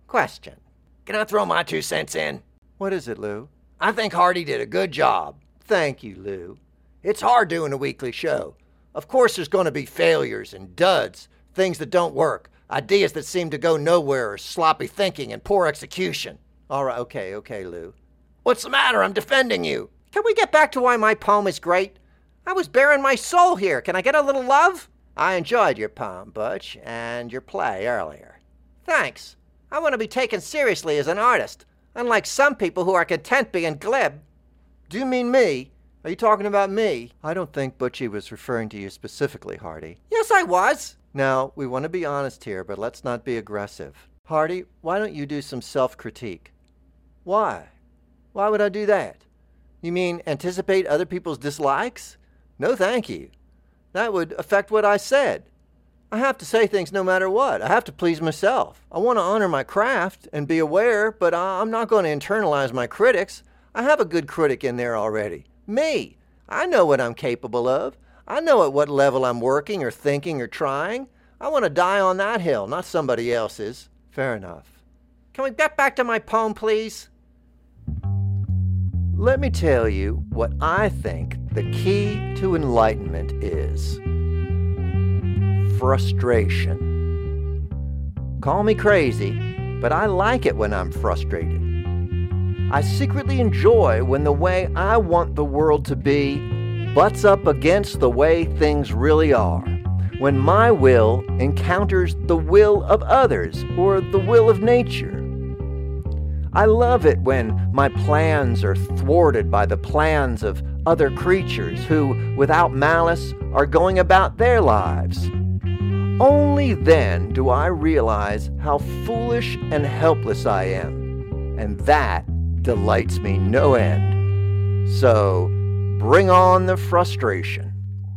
Question. Can I throw my 2 cents in? What is it, Lou? I think Hardy did a good job. Thank you, Lou. It's hard doing a weekly show. Of course, there's going to be failures and duds, things that don't work, ideas that seem to go nowhere, or sloppy thinking and poor execution. All right, okay, Lou. What's the matter? I'm defending you. Can we get back to why my poem is great? I was bearing my soul here. Can I get a little love? I enjoyed your poem, Butch, and your play earlier. Thanks. I want to be taken seriously as an artist, unlike some people who are content being glib. Do you mean me? Are you talking about me? I don't think Butchie was referring to you specifically, Hardy. Yes, I was. Now, we want to be honest here, but let's not be aggressive. Hardy, why don't you do some self-critique? Why? Why would I do that? You mean anticipate other people's dislikes? No, thank you. That would affect what I said. I have to say things no matter what. I have to please myself. I want to honor my craft and be aware, but I'm not going to internalize my critics. I have a good critic in there already. Me. I know what I'm capable of. I know at what level I'm working or thinking or trying. I want to die on that hill, not somebody else's. Fair enough. Can we get back to my poem, please? Let me tell you what I think the key to enlightenment is. Frustration. Call me crazy, but I like it when I'm frustrated. I secretly enjoy when the way I want the world to be butts up against the way things really are. When my will encounters the will of others or the will of nature. I love it when my plans are thwarted by the plans of other creatures who, without malice, are going about their lives. Only then do I realize how foolish and helpless I am, and that delights me no end. So, bring on the frustration.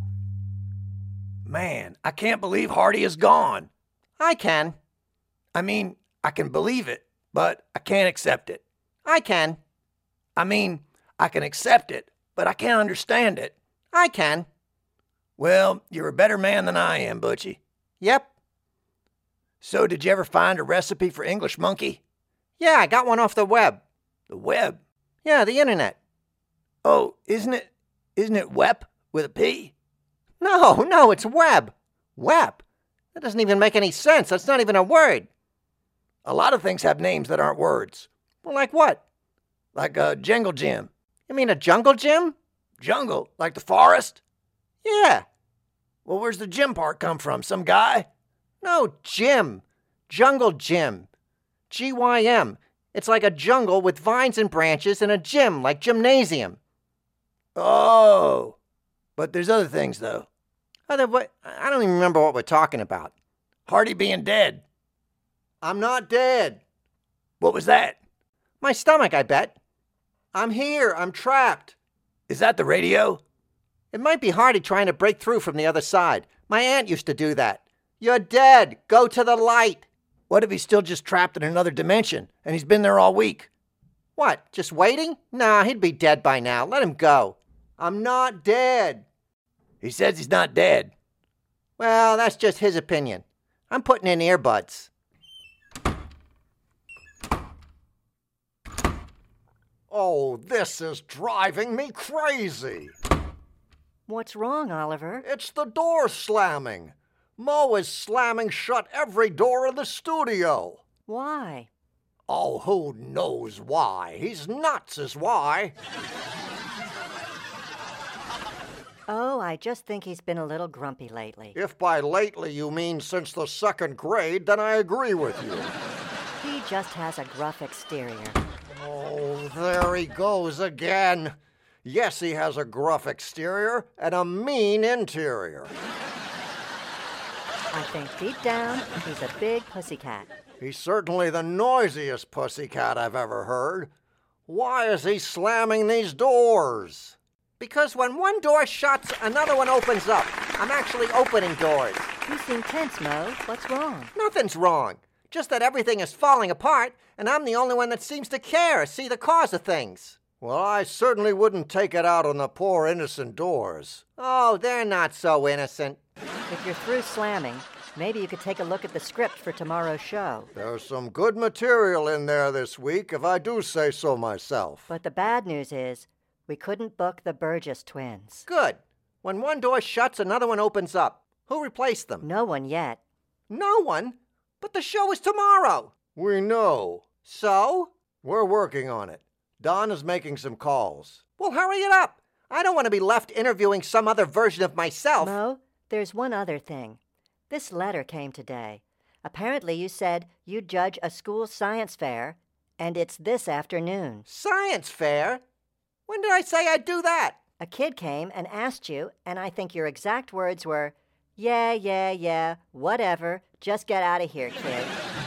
Man, I can't believe Hardy is gone. I can. I mean, I can believe it, but I can't accept it. I can. I mean, I can accept it, but I can't understand it. I can. Well, you're a better man than I am, Butchie. Yep. So, did you ever find a recipe for English monkey? Yeah, I got one off the web. The web? Yeah, the internet. Oh, isn't it wep with a P? No, it's web. Web. That doesn't even make any sense. That's not even a word. A lot of things have names that aren't words. Well, like what? Like a jungle gym. You mean a jungle gym? Jungle? Like the forest? Yeah. Well, where's the gym part come from? Some guy? No, gym. Jungle gym. GYM. It's like a jungle with vines and branches and a gym, like gymnasium. Oh. But there's other things, though. What? I don't even remember what we're talking about. Hardy being dead. I'm not dead. What was that? My stomach, I bet. I'm here. I'm trapped. Is that the radio? It might be Hardy trying to break through from the other side. My aunt used to do that. You're dead. Go to the light. What if he's still just trapped in another dimension, and he's been there all week? What, just waiting? Nah, he'd be dead by now. Let him go. I'm not dead. He says he's not dead. Well, that's just his opinion. I'm putting in earbuds. Oh, this is driving me crazy. What's wrong, Oliver? It's the door slamming. Mo is slamming shut every door in the studio. Why? Oh, who knows why? He's nuts is why. Oh, I just think he's been a little grumpy lately. If by lately you mean since the 2nd grade, then I agree with you. He just has a gruff exterior. Oh, there he goes again. Yes, he has a gruff exterior and a mean interior. I think deep down, he's a big pussycat. He's certainly the noisiest pussycat I've ever heard. Why is he slamming these doors? Because when one door shuts, another one opens up. I'm actually opening doors. You seem tense, Mo. What's wrong? Nothing's wrong. Just that everything is falling apart, and I'm the only one that seems to care, see the cause of things. Well, I certainly wouldn't take it out on the poor innocent doors. Oh, they're not so innocent. If you're through slamming, Maybe you could take a look at the script for tomorrow's show. There's some good material in there this week, if I do say so myself. But the bad news is, we couldn't book the Burgess twins. Good. When one door shuts, another one opens up. Who replaced them? No one yet. No one? But the show is tomorrow. We know. So? We're working on it. Don is making some calls. Well, hurry it up. I don't want to be left interviewing some other version of myself. Mo, there's one other thing. This letter came today. Apparently you said you'd judge a school science fair, and it's this afternoon. Science fair? When did I say I'd do that? A kid came and asked you, and I think your exact words were, yeah, whatever, just get out of here, kid.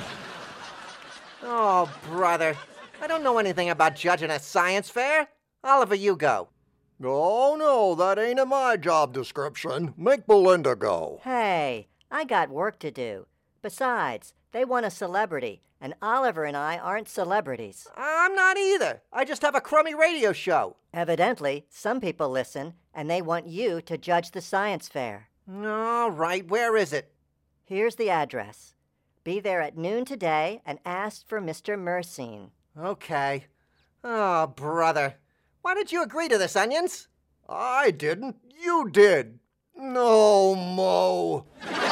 Oh, brother. I don't know anything about judging a science fair. Oliver, you go. Oh, no, that ain't in my job description. Make Belinda go. Hey, I got work to do. Besides, they want a celebrity, and Oliver and I aren't celebrities. I'm not either. I just have a crummy radio show. Evidently, some people listen, and they want you to judge the science fair. All right, where is it? Here's the address. Be there at noon today and ask for Mr. Mersine. Okay. Oh, brother. Why did you agree to this, Onions? I didn't. You did. No, Mo.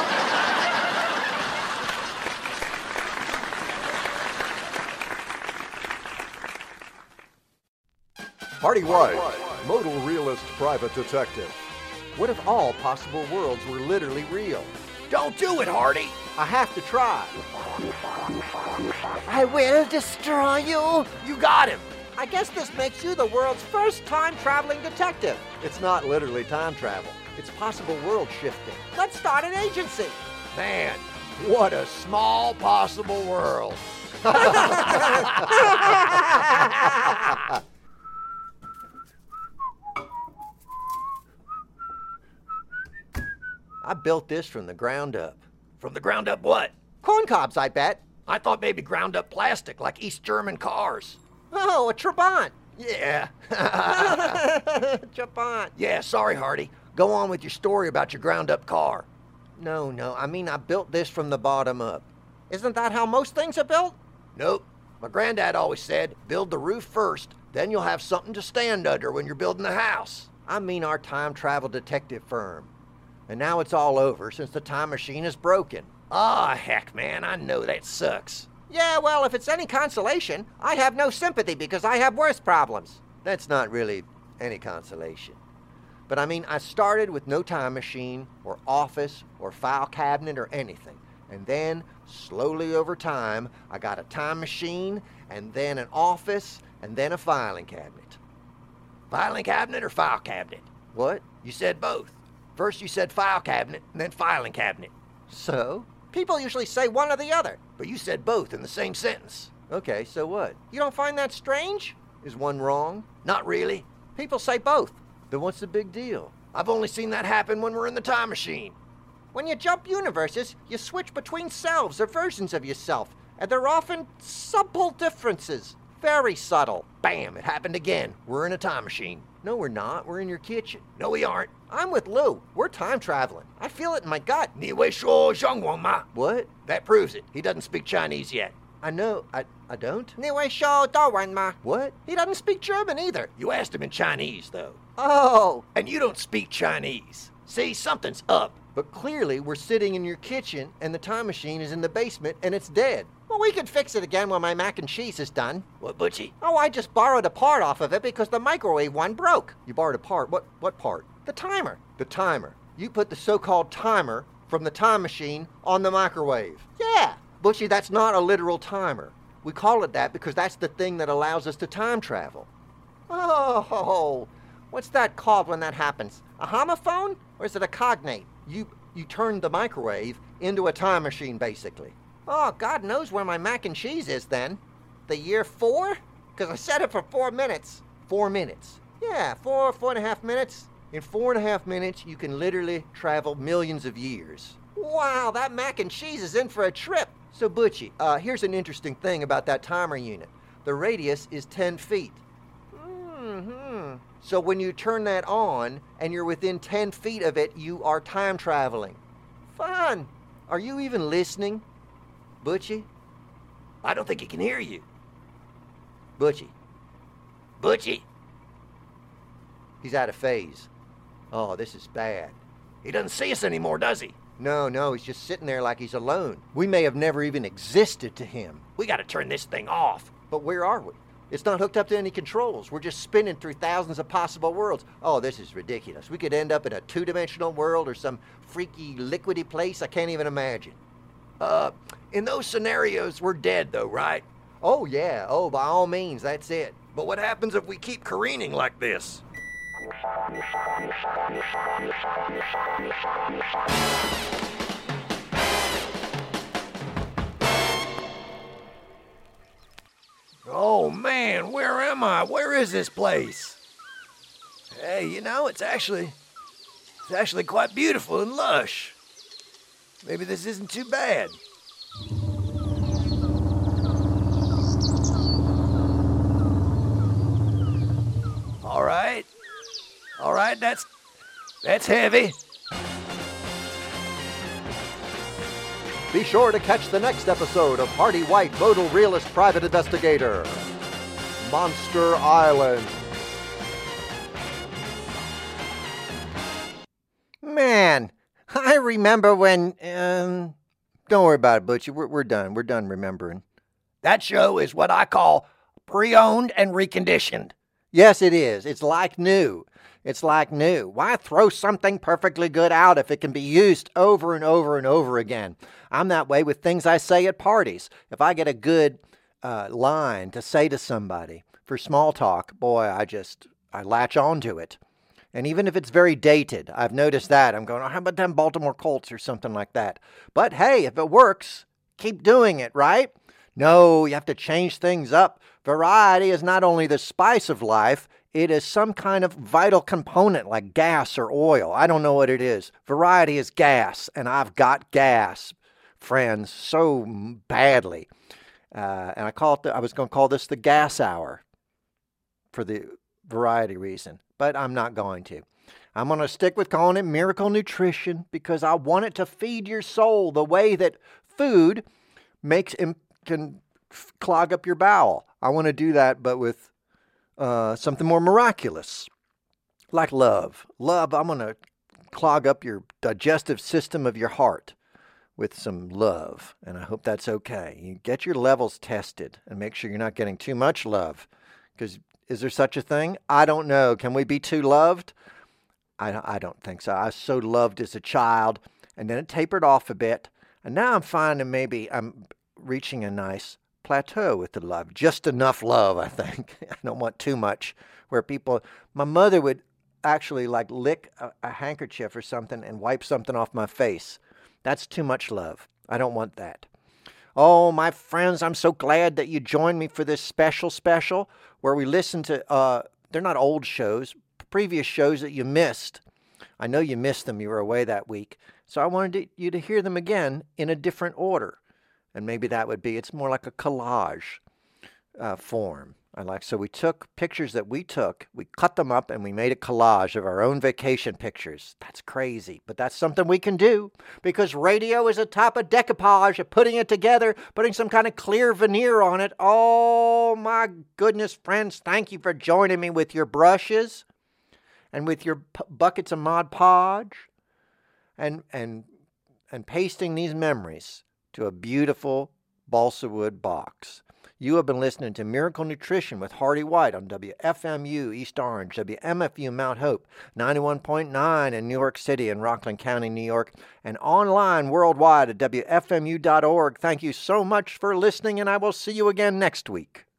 Hardy White, modal realist private detective. What if all possible worlds were literally real? Don't do it, Hardy. I have to try. I will destroy you. You got him. I guess this makes you the world's first time-traveling detective. It's not literally time travel. It's possible world shifting. Let's start an agency. Man, what a small possible world. I built this from the ground up. From the ground up what? Corn cobs, I bet. I thought maybe ground up plastic like East German cars. Oh, a Trabant. Yeah. Trabant. Yeah, sorry, Hardy. Go on with your story about your ground up car. No, I mean I built this from the bottom up. Isn't that how most things are built? Nope. My granddad always said, build the roof first, then you'll have something to stand under when you're building the house. I mean our time travel detective firm. And now it's all over since the time machine is broken. Ah, heck, man, I know that sucks. Yeah, well, if it's any consolation, I have no sympathy because I have worse problems. That's not really any consolation. But I mean, I started with no time machine, or office, or file cabinet, or anything. And then, slowly over time, I got a time machine, and then an office, and then a filing cabinet. Filing cabinet or file cabinet? What? You said both. First you said file cabinet, and then filing cabinet. So? People usually say one or the other. But you said both in the same sentence. Okay, so what? You don't find that strange? Is one wrong? Not really. People say both. Then what's the big deal? I've only seen that happen when we're in the time machine. When you jump universes, you switch between selves or versions of yourself, and they're often subtle differences. Very subtle. Bam, it happened again. We're in a time machine. No, we're not. We're in your kitchen. No, we aren't. I'm with Lou. We're time traveling. I feel it in my gut. What? That proves it. He doesn't speak Chinese yet. I know. I don't. What? He doesn't speak German either. You asked him in Chinese, though. Oh. And you don't speak Chinese. See, something's up. But clearly, we're sitting in your kitchen, and the time machine is in the basement, and it's dead. Well, we can fix it again when my mac and cheese is done. What, Butchie? Oh, I just borrowed a part off of it because the microwave one broke. You borrowed a part? What part? The timer. The timer. You put the so-called timer from the time machine on the microwave. Yeah. Butchie, that's not a literal timer. We call it that because that's the thing that allows us to time travel. Oh, what's that called when that happens? A homophone? Or is it a cognate? You turned the microwave into a time machine, basically. Oh, God knows where my mac and cheese is then. The year 4? Because I set it for 4 minutes. 4 minutes? Yeah, 4.5 minutes. In 4.5 minutes, you can literally travel millions of years. Wow, that mac and cheese is in for a trip. So, Butchie, here's an interesting thing about that timer unit. The radius is 10 feet. Mm-hmm. So when you turn that on and you're within 10 feet of it, you are time traveling. Fun. Are you even listening? Butchie? I don't think he can hear you. Butchie. Butchie? He's out of phase. Oh, this is bad. He doesn't see us anymore, does he? No, he's just sitting there like he's alone. We may have never even existed to him. We gotta turn this thing off. But where are we? It's not hooked up to any controls. We're just spinning through thousands of possible worlds. Oh, this is ridiculous. We could end up in a two-dimensional world or some freaky, liquidy place I can't even imagine. In those scenarios, we're dead, though, right? Oh, yeah. Oh, by all means, that's it. But what happens if we keep careening like this? Oh, man, where am I? Where is this place? Hey, you know, it's actually quite beautiful and lush. Maybe this isn't too bad. All right, that's heavy. Be sure to catch the next episode of Hardy White, Modal Realist Private Investigator, Monster Island. Man, I remember when, don't worry about it, Butchie. We're done. We're done remembering. That show is what I call pre-owned and reconditioned. Yes, it is. It's like new. It's like new. Why throw something perfectly good out if it can be used over and over and over again? I'm that way with things I say at parties. If I get a good line to say to somebody for small talk, boy, I latch on to it. And even if it's very dated, I've noticed that. I'm going, oh, how about them Baltimore Colts or something like that? But hey, if it works, keep doing it, right? No, you have to change things up. Variety is not only the spice of life, it is some kind of vital component like gas or oil. I don't know what it is. Variety is gas, and I've got gas, friends, so badly. And I was going to call this the gas hour for the variety reason, but I'm not going to. I'm going to stick with calling it Miracle Nutrition because I want it to feed your soul the way that food can clog up your bowel. I want to do that, but with something more miraculous, like love. Love, I'm going to clog up your digestive system of your heart with some love, and I hope that's okay. You get your levels tested and make sure you're not getting too much love, because is there such a thing? I don't know. Can we be too loved? I don't think so. I was so loved as a child, and then it tapered off a bit, and now I'm finding maybe I'm reaching a nice plateau with the love. Just enough love, I think. I don't want too much where my mother would actually like lick a handkerchief or something and wipe something off my face. That's too much love. I don't want that. Oh, my friends, I'm so glad that you joined me for this special where we listen to, they're not old shows, previous shows that you missed. I know you missed them. You were away that week. So I wanted you to hear them again in a different order. And maybe that would be, it's more like a collage form. So we took pictures that we took, we cut them up, and we made a collage of our own vacation pictures. That's crazy, but that's something we can do because radio is a type of decoupage of putting it together, putting some kind of clear veneer on it. Oh, my goodness, friends, thank you for joining me with your brushes and with your buckets of Mod Podge and pasting these memories to a beautiful balsa wood box. You have been listening to Miracle Nutrition with Hardy White on WFMU East Orange, WMFU Mount Hope, 91.9 in New York City and Rockland County, New York, and online worldwide at WFMU.org. Thank you so much for listening, and I will see you again next week.